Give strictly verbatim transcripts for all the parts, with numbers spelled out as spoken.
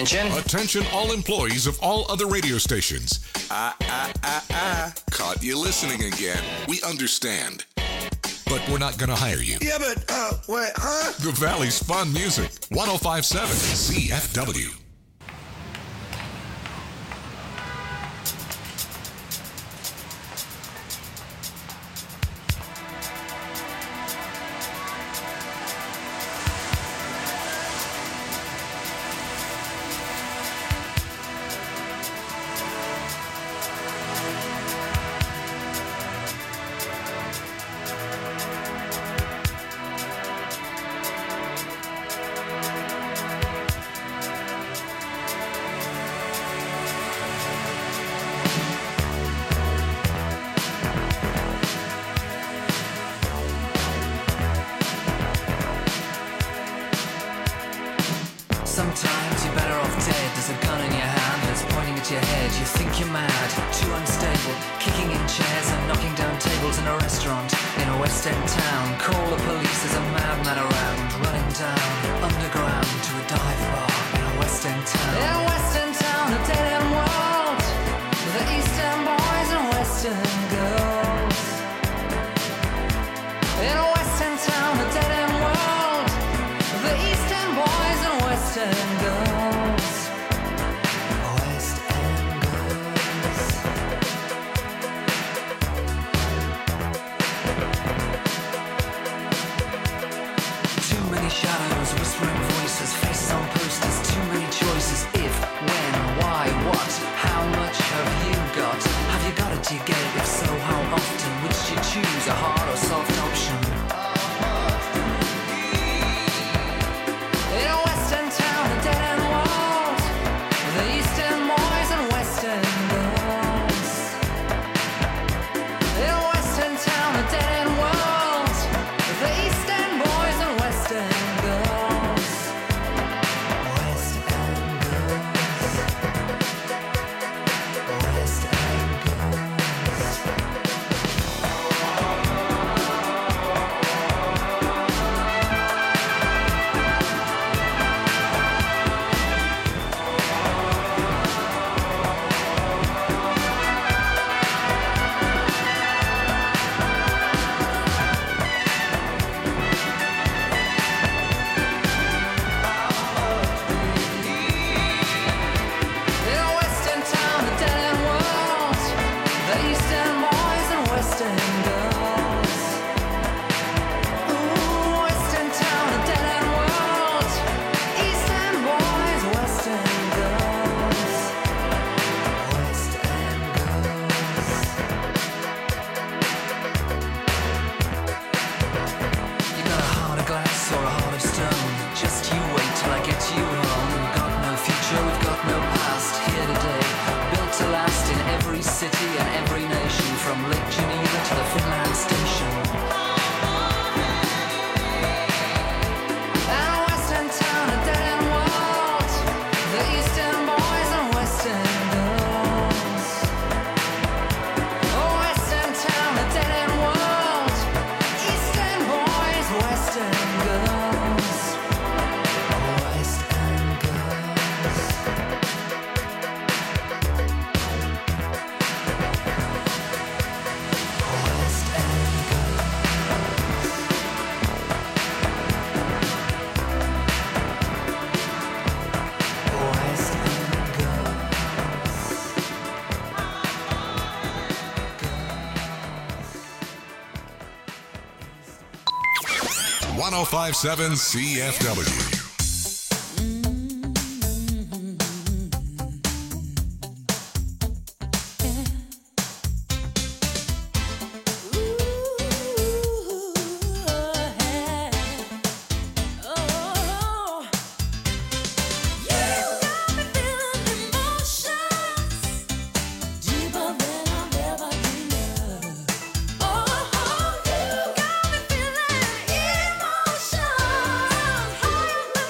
Attention. Attention all employees of all other radio stations. Ah, ah, ah, ah. Caught you listening again. We understand. But we're not going to hire you. Yeah, but, uh, what, huh? The Valley's fun music. one oh five point seven C F W. Sometimes you're better off dead. There's a gun in your hand and it's pointing at your head. You think you're mad, too unstable, kicking in chairs and knocking down tables in a restaurant in a West End town. Call the police, there's a madman around, running down underground to a dive bar in a West End town. In a West End town, a dead end world, with the East End boys and West End girls. In a West End town, a dead end world, with the East End boys and West End girls. West End girls. Too many shadows, whispering voices, faces on posters, too many choices. If, when, why, what, how much have you got? Have you got it, do you get it? If so, how often? Which do you choose, a hard or soft option? In a West End town, a dead end world, the East End boys and West End girls. In a West End town, a dead end world, the East End boys and West End girls. West End girls. West End girls. In a West End town, a dead end world, the East End boys and West End girls. Ooh, West End town, a dead end world, East End boys, West End girls. West End girls. You got a heart of glass or a heart of stone. Just you wait till I get you home. We've got no future, we've got no past. Here today, built to last in every city and every nation, from Lake Geneva to the Finland station. And a West End town, a dead end world, the East End boys and West End girls. Oh, West End town, a dead end world, East End boys, West End girls. West End girls. West End girls. West End girls. one oh five point seven C F W. Emotions, higher than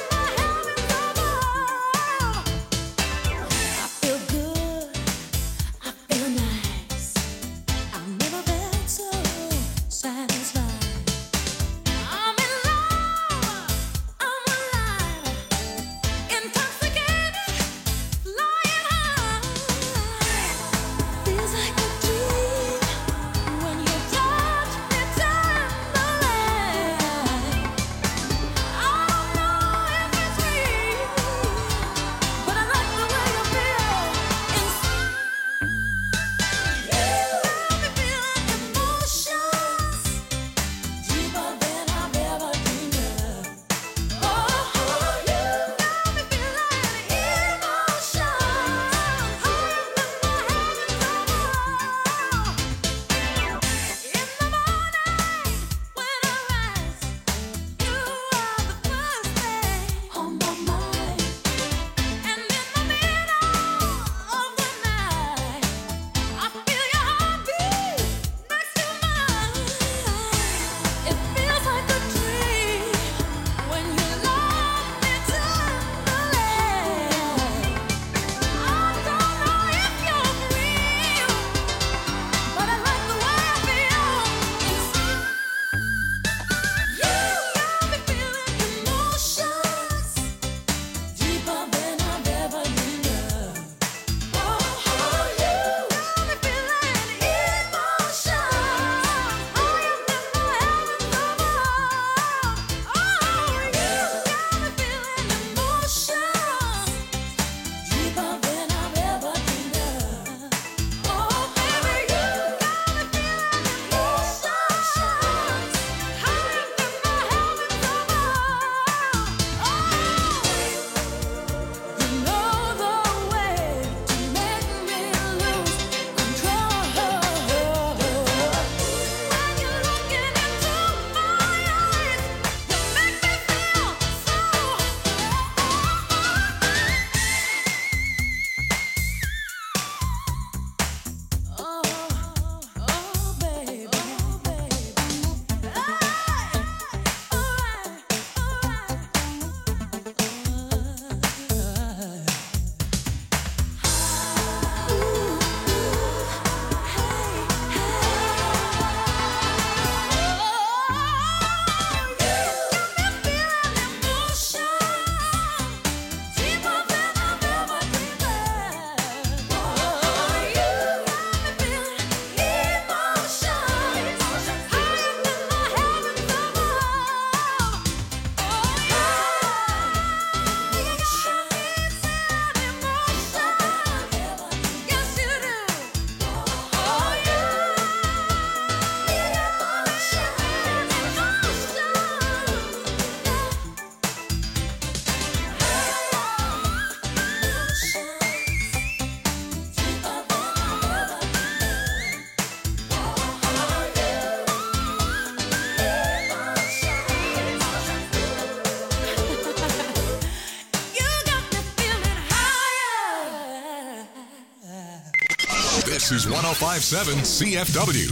This is one oh five point seven C F W.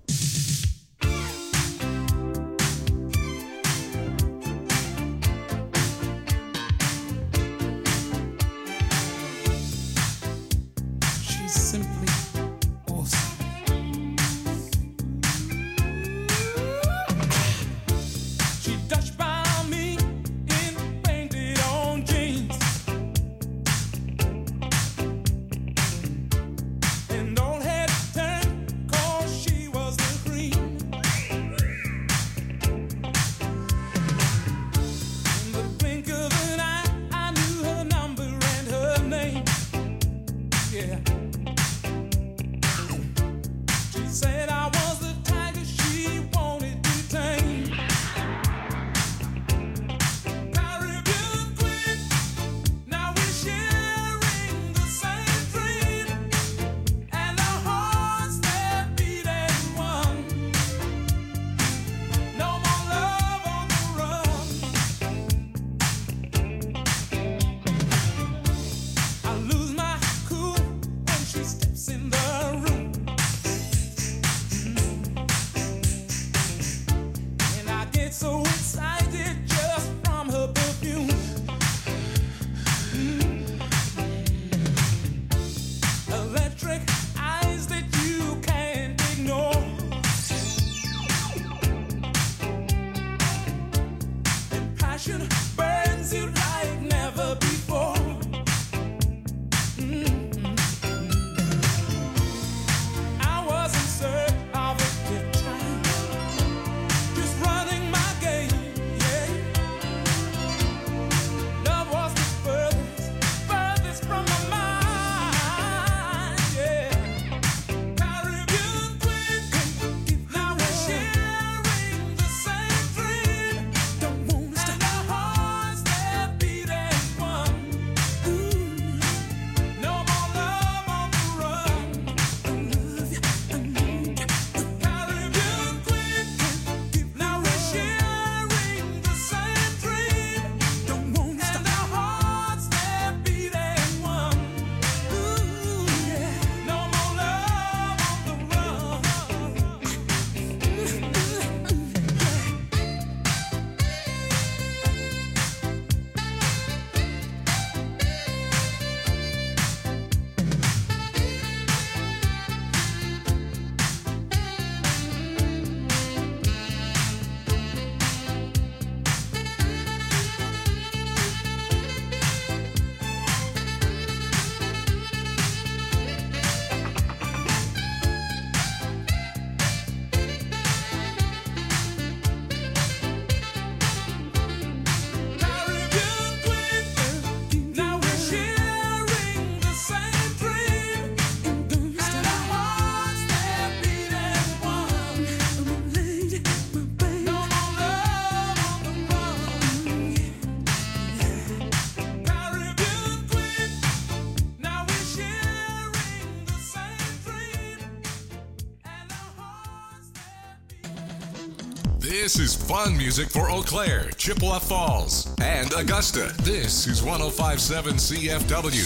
This is fun music for Eau Claire, Chippewa Falls, and Augusta. This is one oh five point seven C F W.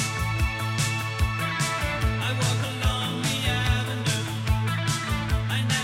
I walk along the avenue. I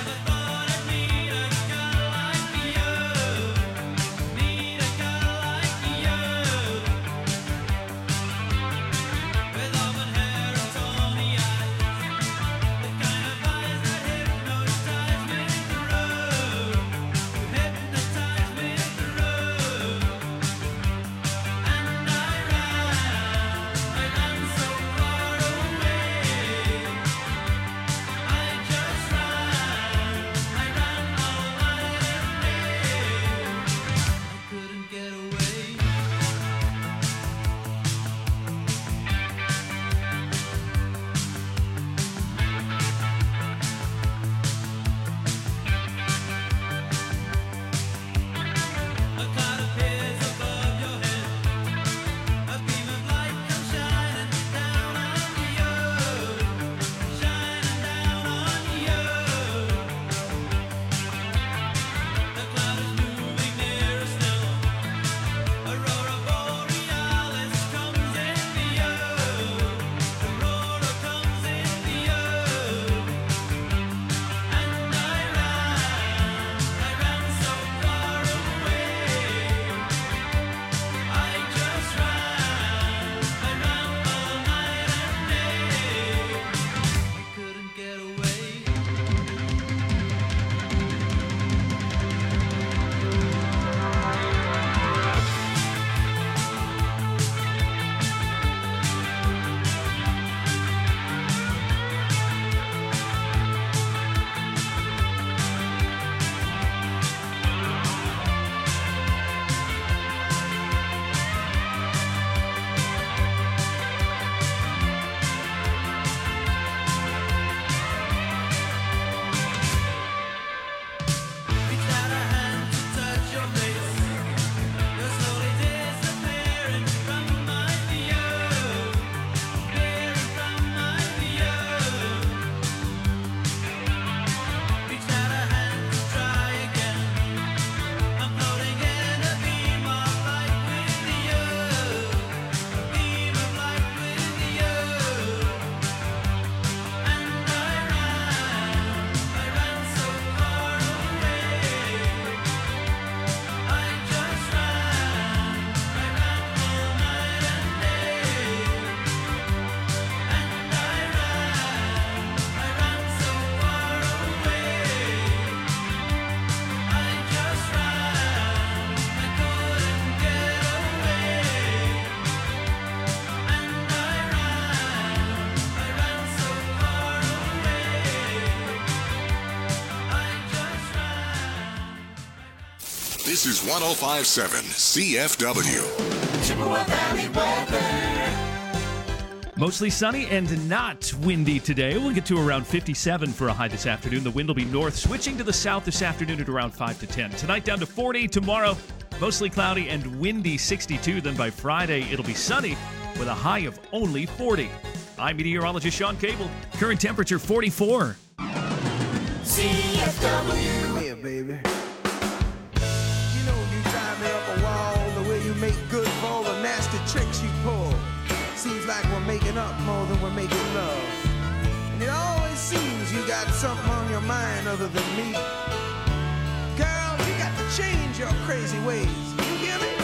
This is one oh five point seven C F W. Chippewa Valley weather. Mostly sunny and not windy today. We'll get to around fifty-seven for a high this afternoon. The wind will be north, switching to the south this afternoon at around five to ten. Tonight down to forty. Tomorrow, mostly cloudy and windy, sixty-two. Then by Friday, it'll be sunny with a high of only forty. I'm meteorologist Sean Cable. Current temperature forty-four. C F W. Yeah, baby. You know you drive me up a wall, the way you make good for all the nasty tricks you pull. Seems like we're making up more than we're making love. And it always seems you got something on your mind other than me. Girl, you got to change your crazy ways. You hear me?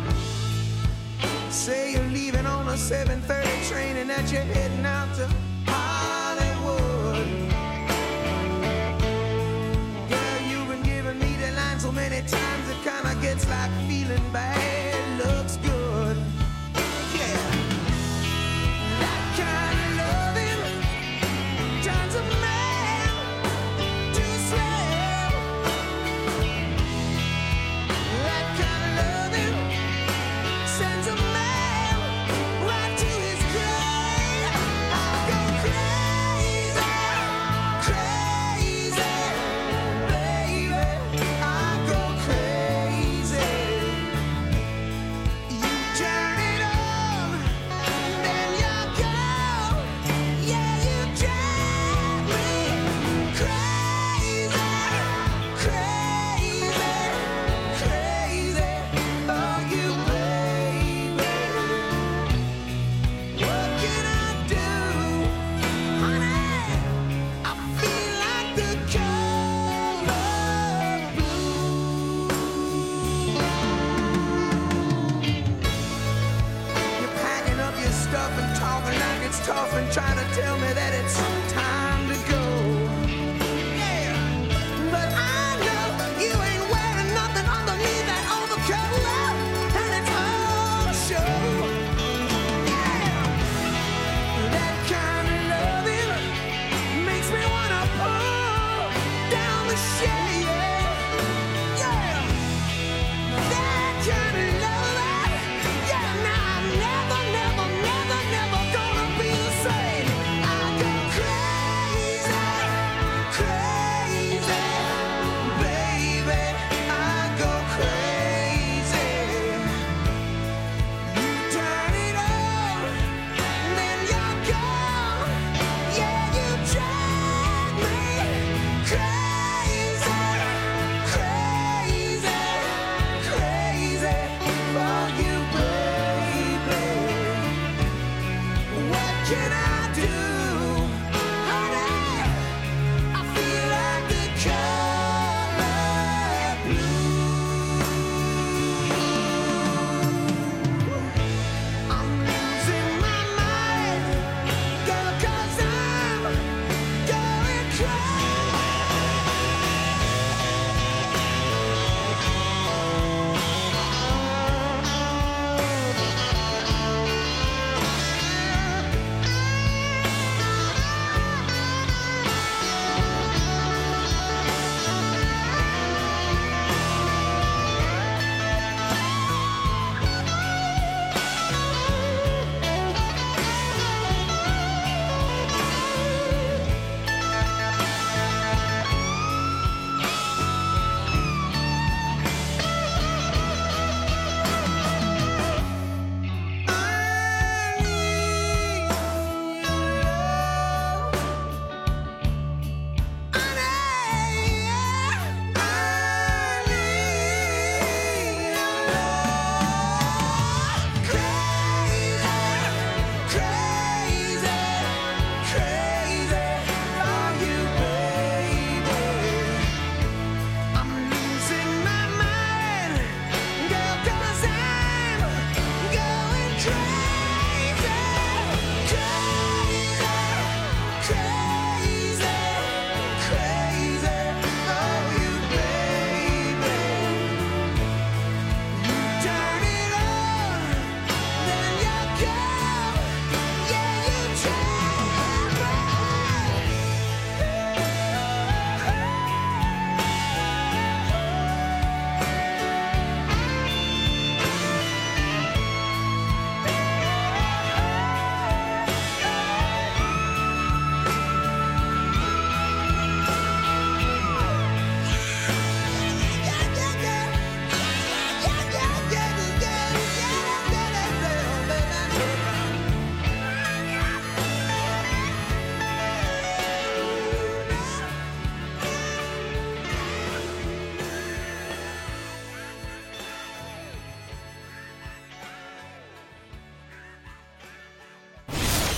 Say you're leaving on a seven thirty train and that you're heading out to Hollywood. Girl, you've been giving me the line so many times it kinda gets like feeling bad looks good. Yeah. That kind of loving turns a man to a slave. That kind of loving sends a man right to his grave. I go crazy, crazy, baby. I go crazy.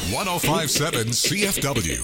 one oh five point seven C F W.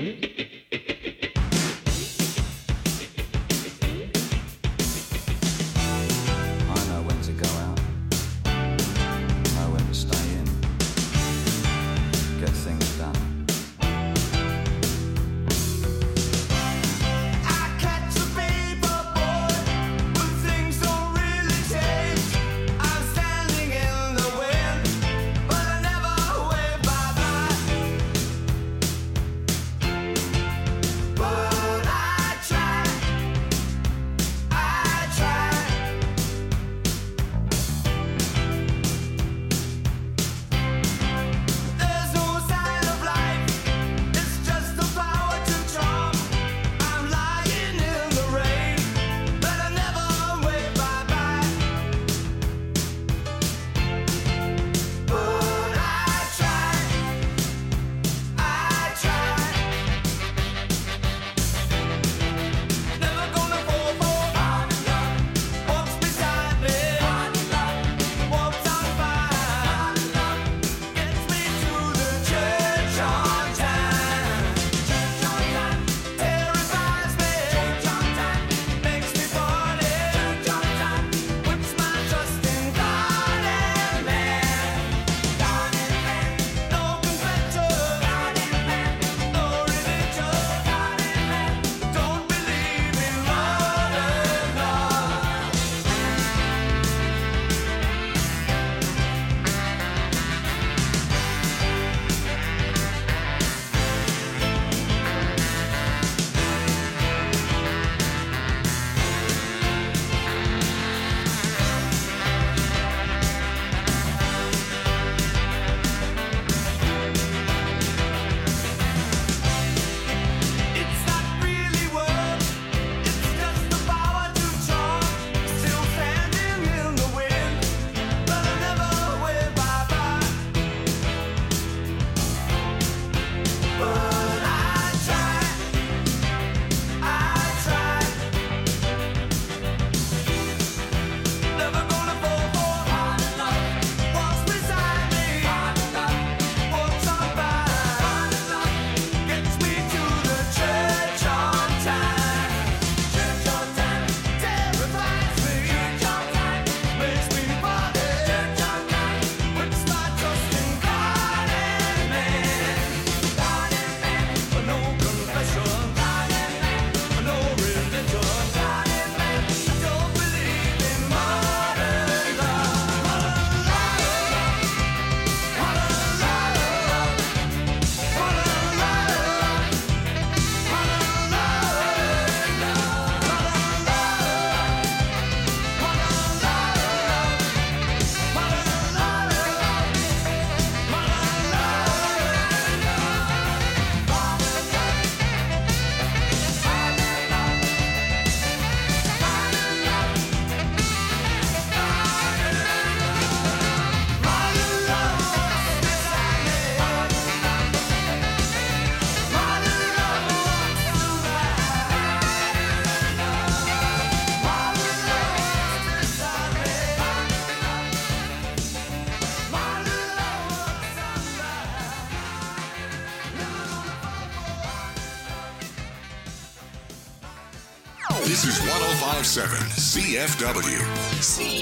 This is one oh five point seven C F W. C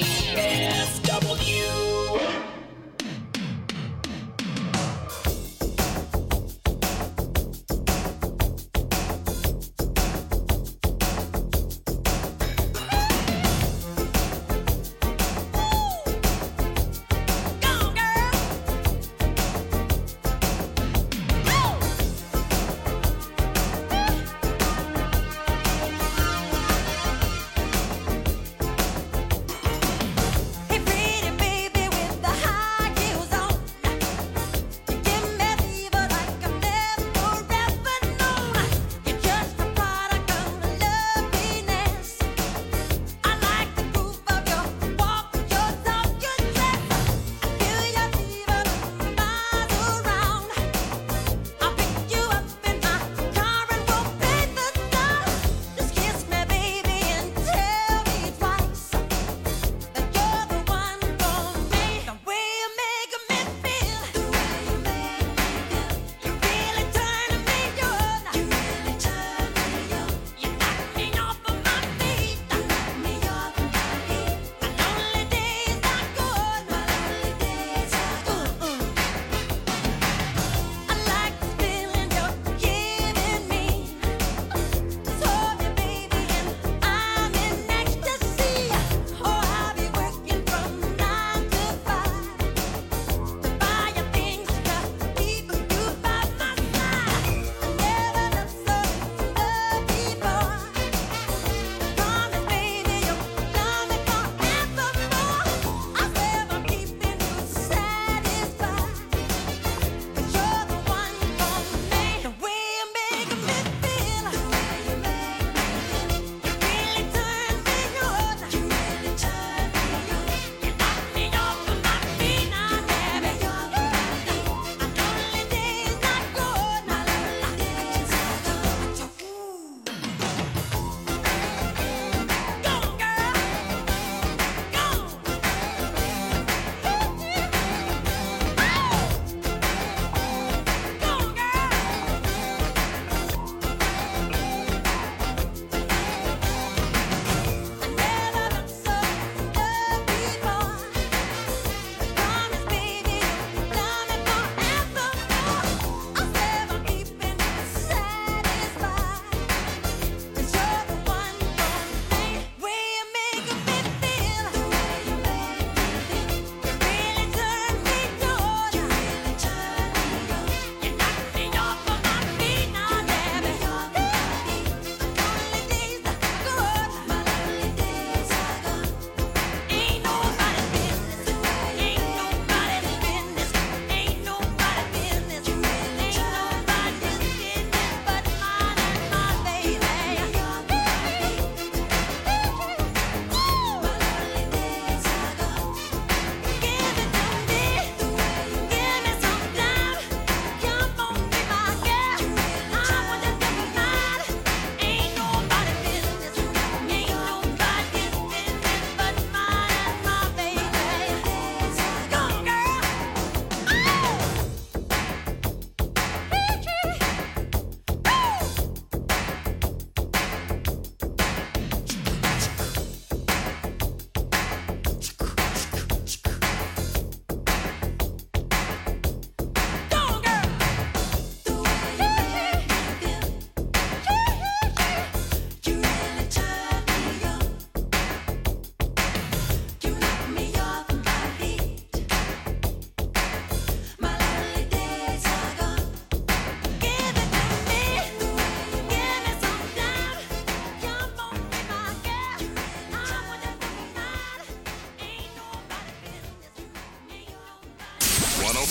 F W. Hey, pretty baby with the high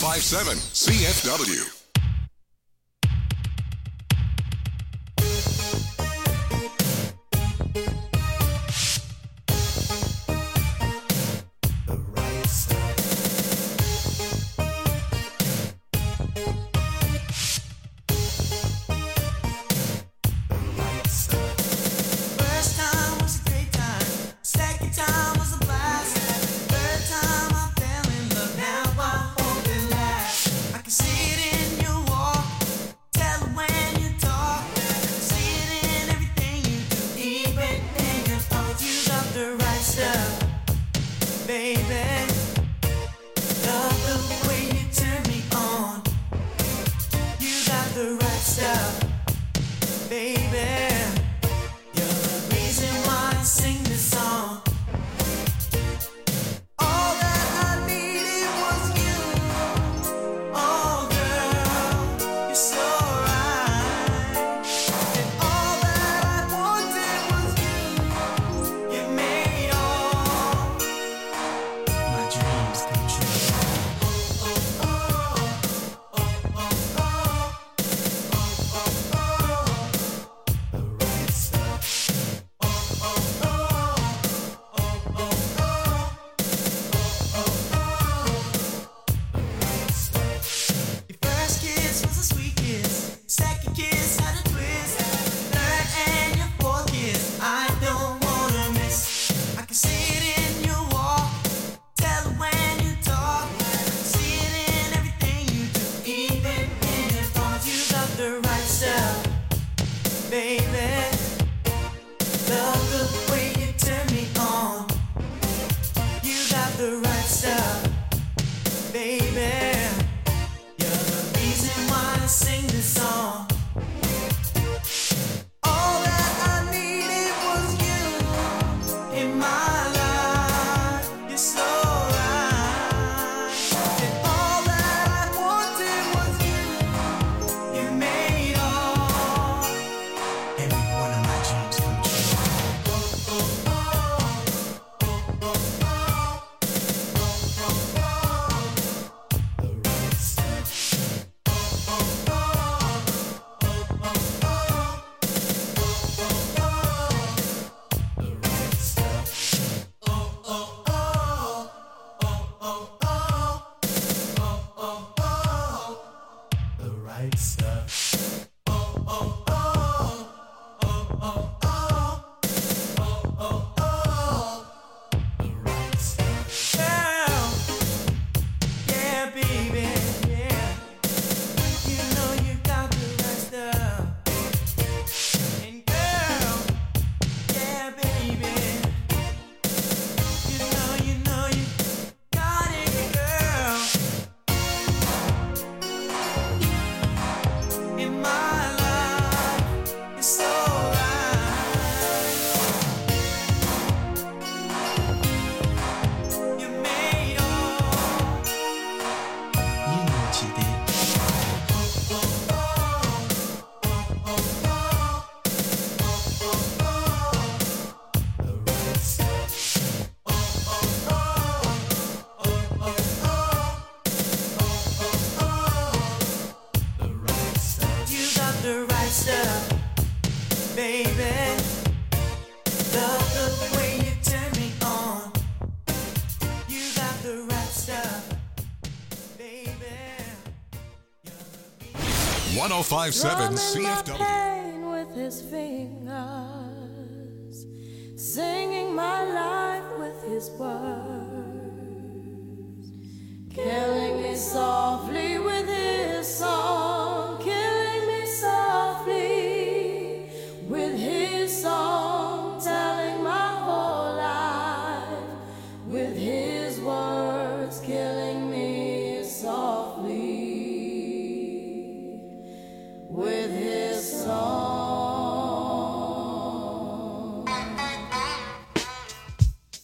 five seven C F W. one oh five point seven C F W. Pain with his fingers, singing my life with his words, killing me softly with his song, killing me softly with his song, telling my whole life with his words, killing me softly with his song.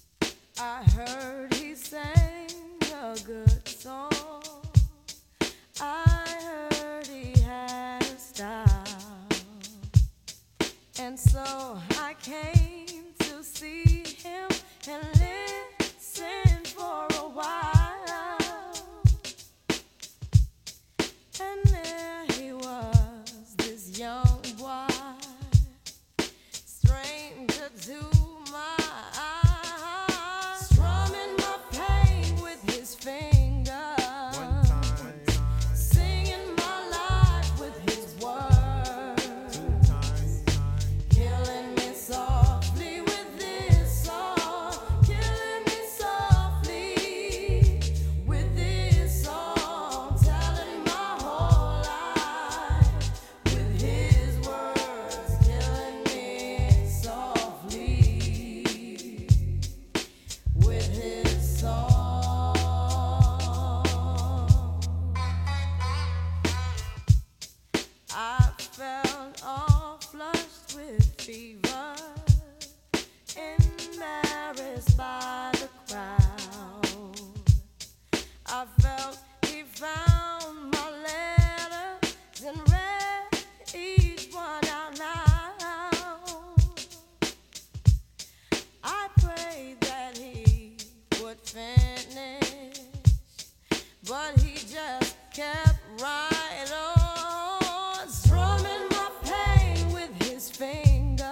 but he just kept right on, strumming my pain with his fingers,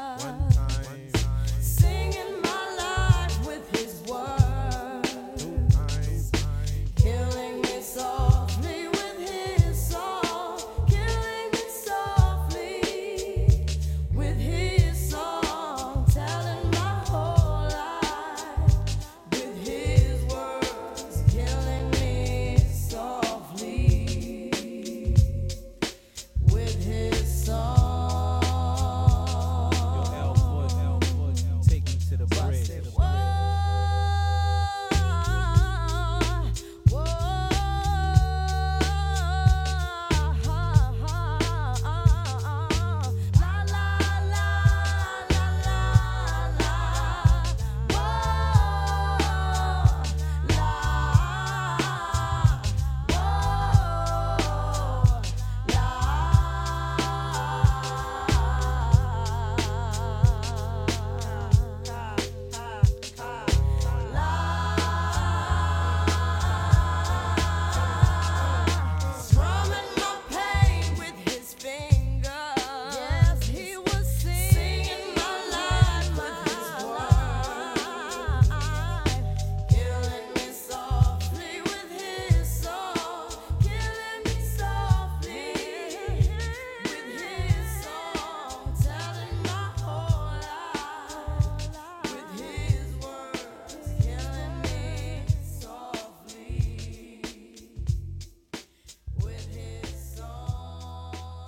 singing my life with his words, killing me softly with his song, killing me softly with his song, telling my whole life with his words, killing me softly with his song. Take me to the bridge. Whoa, whoa, la la la la la la, whoa, strumming my pain with his fingers. Yes, he was singing my life with his words, killing me softly with his song, killing me softly with his song, telling my whole life with his words, killing me softly with his song.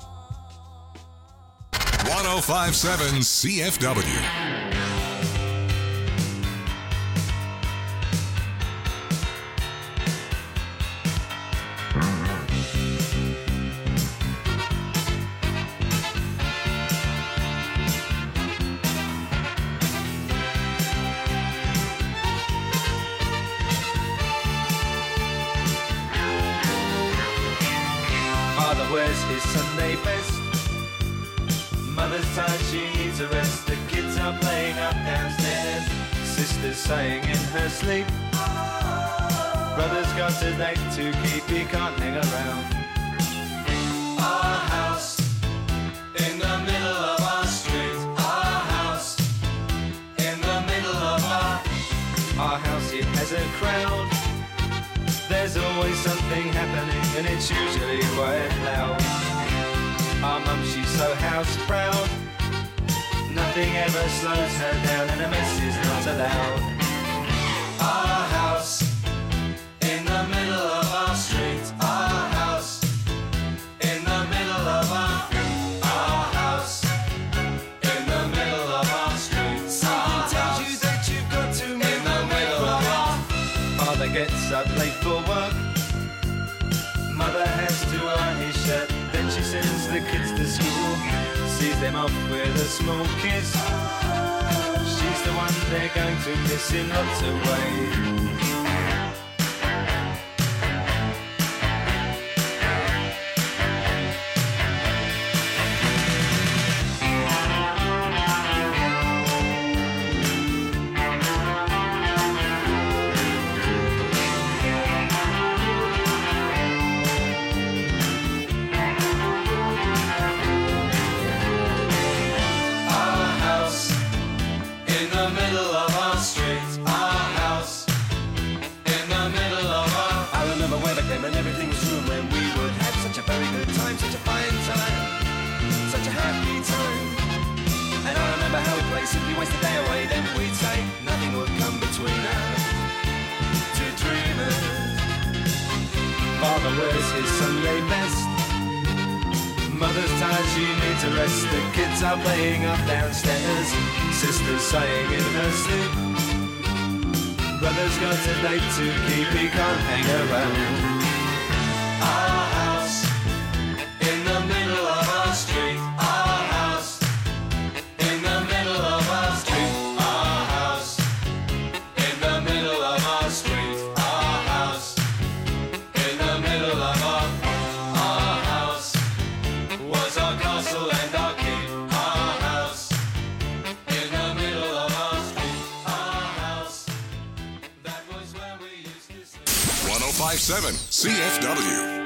one oh five point seven C F W. Father wears his Sunday best. Mother's tired, she needs a rest. The kids are playing up downstairs. Sister's saying in her sleep. Brother's got a date to keep, he can't hang around. Our house in the middle of our street. Our house in the middle of our Our house, it has a crowd. There's always something happening and it's usually quite loud. Our mum, she's so house proud. Nothing ever slows her down and a mess is not allowed. Our house in the middle of our street. Our house in the middle of our Our house in the middle of our street. Someone tells you that you've got to in the middle of our Father gets up late for work. Mother has to iron his shirt. Then she sends the kids to school, sees them off with a small kiss. She's the one they're going to miss in lots of ways. Our house in the middle of our street. Our house in the middle of our I remember when back then when everything was room, when we would have such a very good time, such a fine time, such a happy time. And I remember how we'd play, simply waste the day away. Then we'd say nothing would come between us, two dreamers. Father wears his Sunday best. Mother's tired, she needs a rest. The kids are playing up downstairs. Sister's sighing in her sleep. Brother's got a date to keep, he can't hang around. Our house in the middle of our street. Our house in the middle of our street. Our house in the middle of our street. Our house in the middle of our Our house was our castle and our keep. Our house in the middle of our street. Our house, that was where we used to sleep. one oh five seven C F W.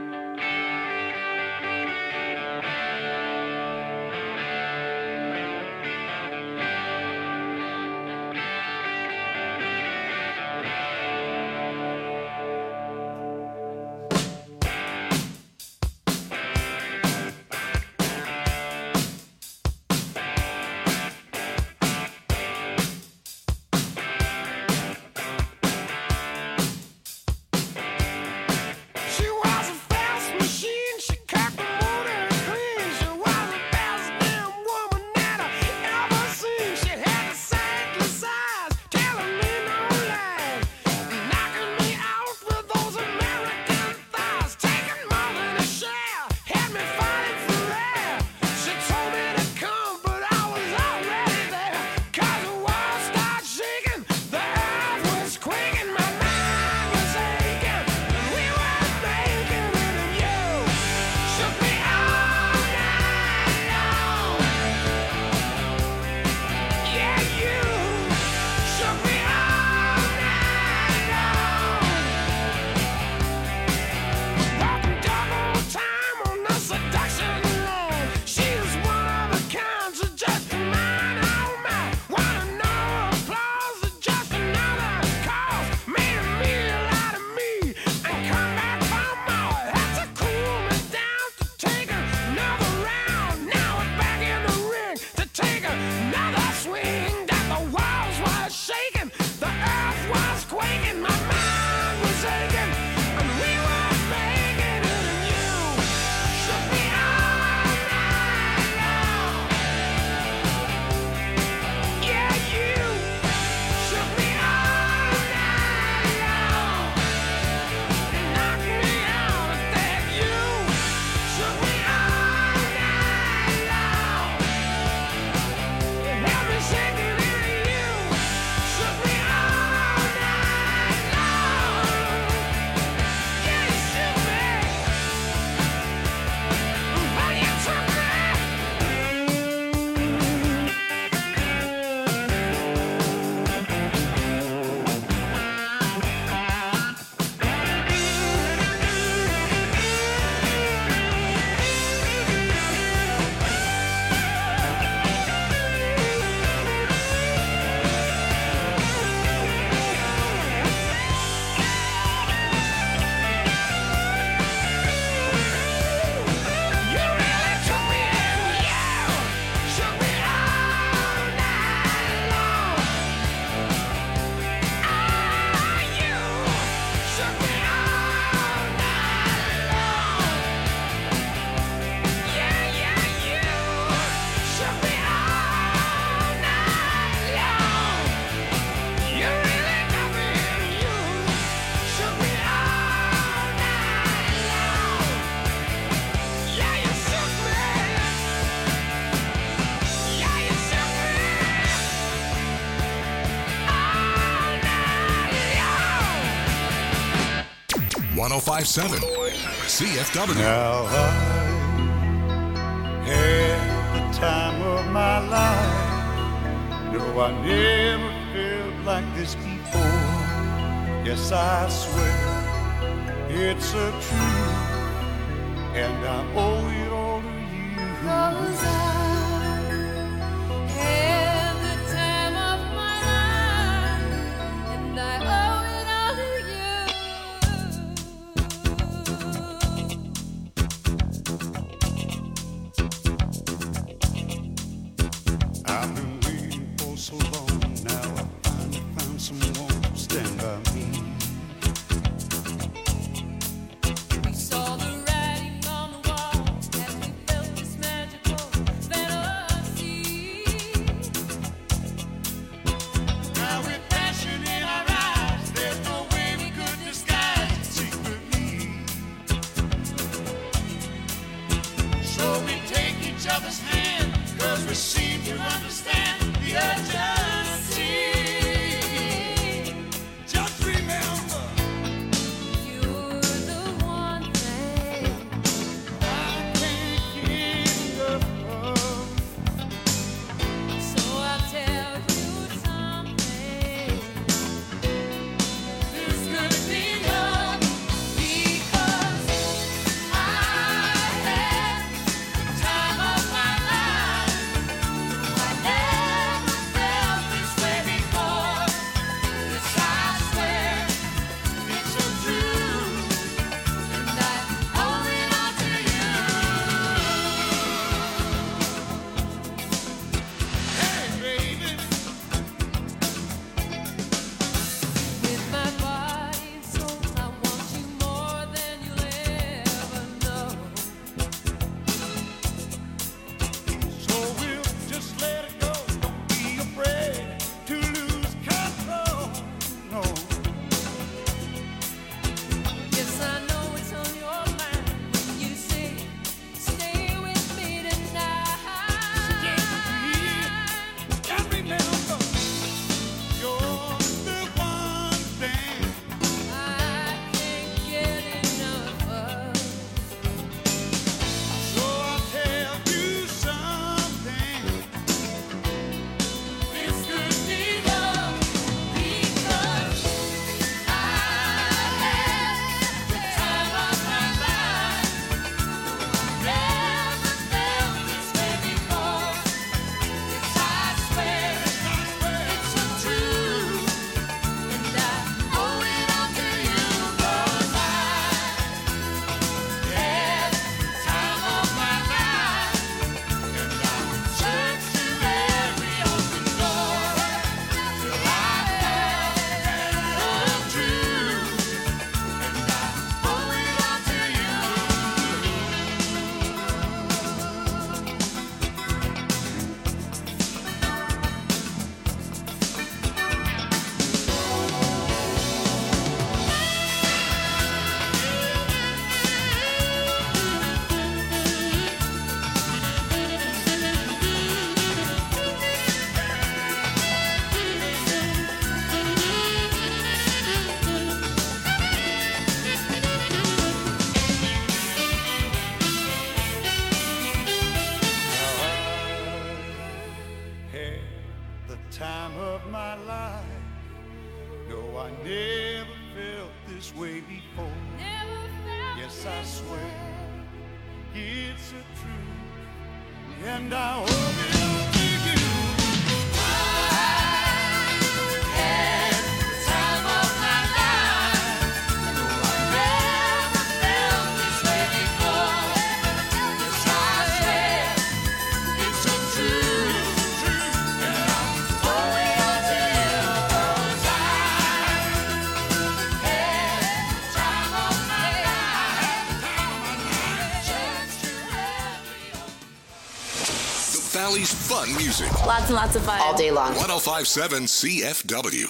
one oh five point seven C F W. Now I had the time of my life. No, I never felt like this before. Yes, I swear it's a truth, and I owe it all to you. 'Cause I had the time of my life, and I owe it all to you. I've been waiting for so long. Now I finally found someone to stand by me. We saw the writing on the wall, and we felt this magical I never felt this way before. Yes, I swear it's a truth, and I hope it'll keep you. Valley's fun music. Lots and lots of fun. All day long. one oh five point seven C F W.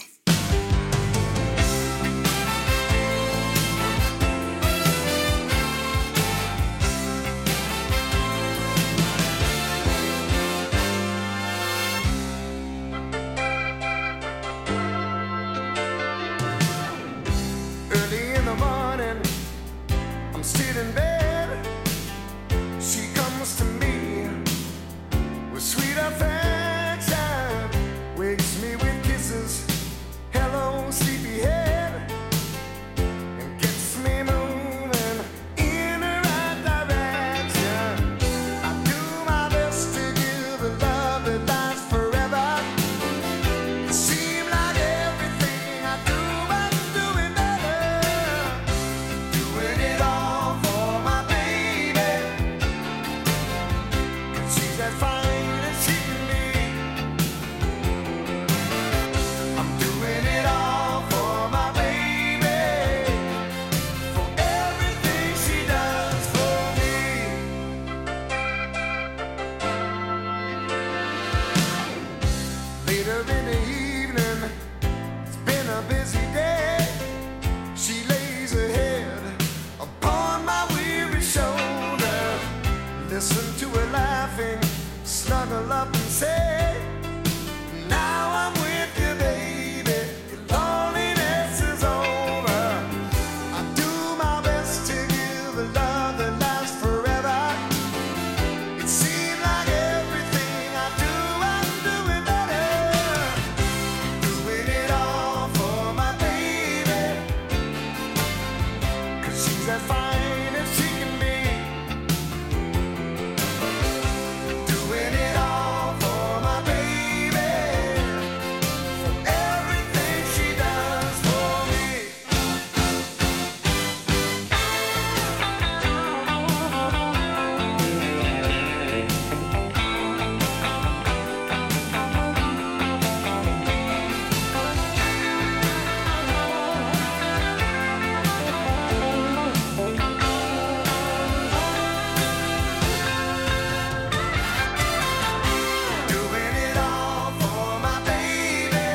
Early in the morning, I'm still in bed. She comes to me with sweet affection, wakes me with kisses, hello sleepyhead, and gets me moving in the right direction. I do my best to give a love that lasts forever. It seems like everything I do, I'm doing better, doing it all for my baby. She's as fine as she can be. I'm doing it all for my baby, for everything she does for me. Later in the evening, it's been a busy day. She lays her head upon my weary shoulder. Listen to her laughing, snuggle up and say, now I'm with you, baby. Your loneliness is over. I do my best to give a love that lasts forever. It seems like everything I do, I'm doing better. Doing it all for my baby. 'Cause she's as fine as she can be. Doing it all for my baby, for everything she does for me. Doing it all for my baby,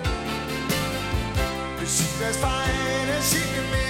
'cause she's as fine as she can be.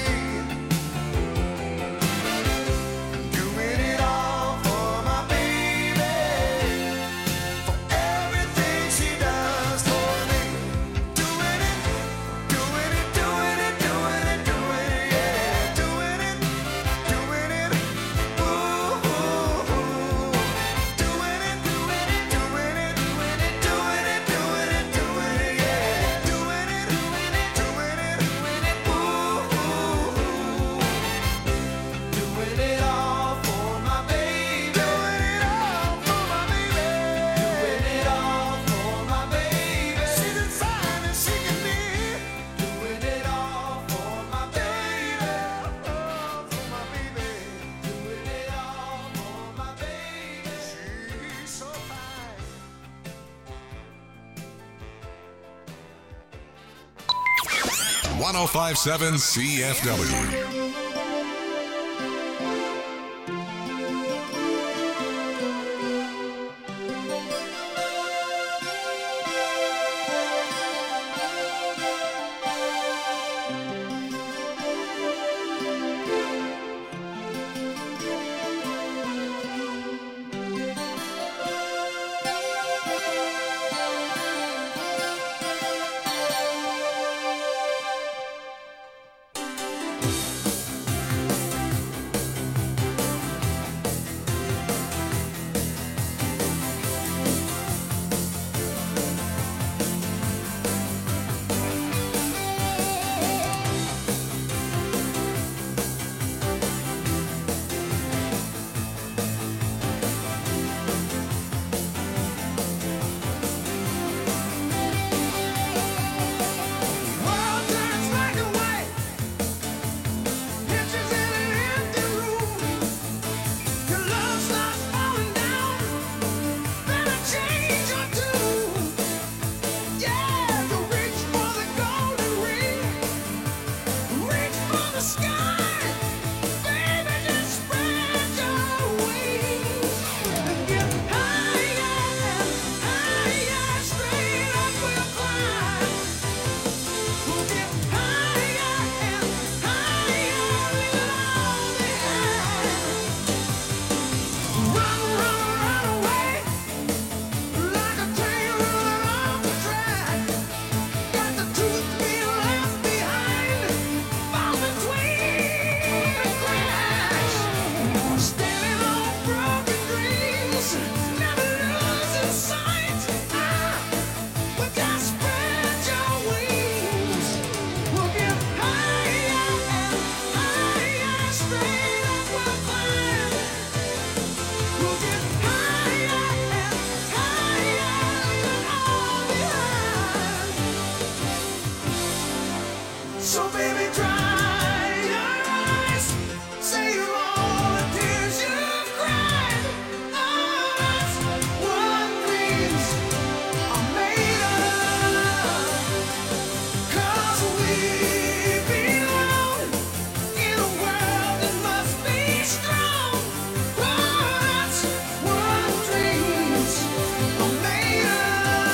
Doing it all for my baby, for everything she does for me. Doing it, doing it, doing it, doing it, doing it, yeah. Doing it, doing it, ooh, ooh, ooh. Doing it, doing it, doing it, doing it, doing it, doing it, doing it, yeah. Doing it, doing it, doing it, doing it, ooh, ooh, ooh. Doing it all for my baby. Doing it all for my baby. Doing it all for my baby. She's as fine as she can be. Doing it all for my baby. Oh, for my baby. Doing it all for my baby. She's so fine. one oh five point seven C F W. So baby, dry your eyes. Save all the tears you've cried. Oh, that's what dreams are made of. 'Cause we belong in a world that must be strong. Oh, that's what dreams are made of.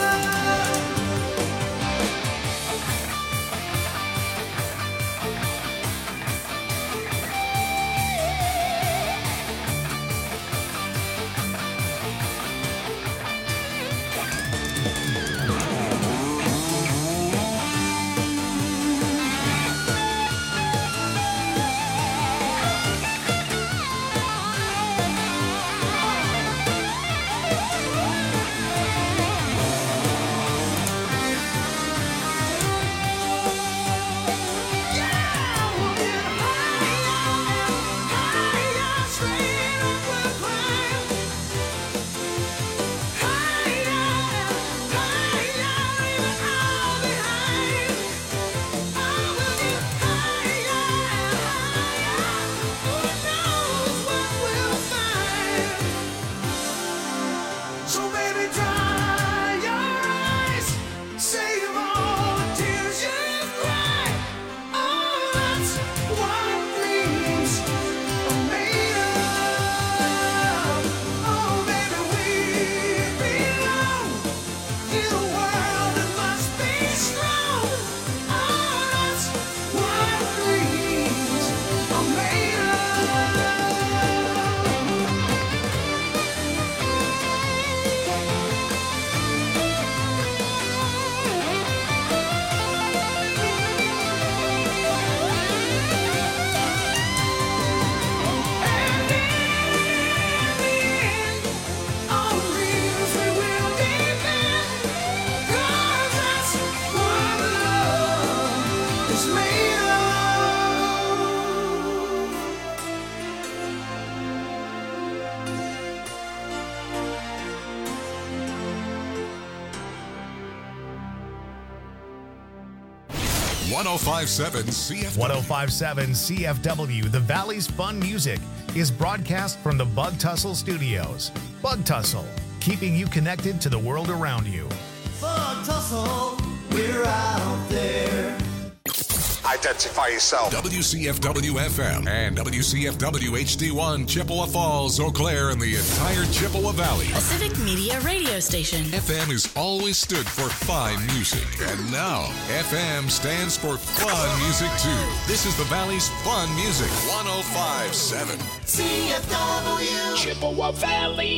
So baby, dry your eyes. Save all the tears you've cried. Oh, that's what dreams are made of. Oh, baby, we belong in a world that must be strong. Oh, that's what dreams are made of. On dreams we will depend. 'Cause that's what love is made of. one oh five point seven C F W. one oh five point seven C F W, the Valley's Fun Music, is broadcast from the Bug Tussle Studios. Bug Tussle, keeping you connected to the world around you. Bug tussle, we're out there. Identify yourself. W C F W F M and W C F W H D one, Chippewa Falls, Eau Claire, and the entire Chippewa Valley. A civic media radio station. F M has always stood for fine music, and now F M stands for fun music too. This is the Valley's Fun Music, one oh five point seven C F W. Chippewa Valley.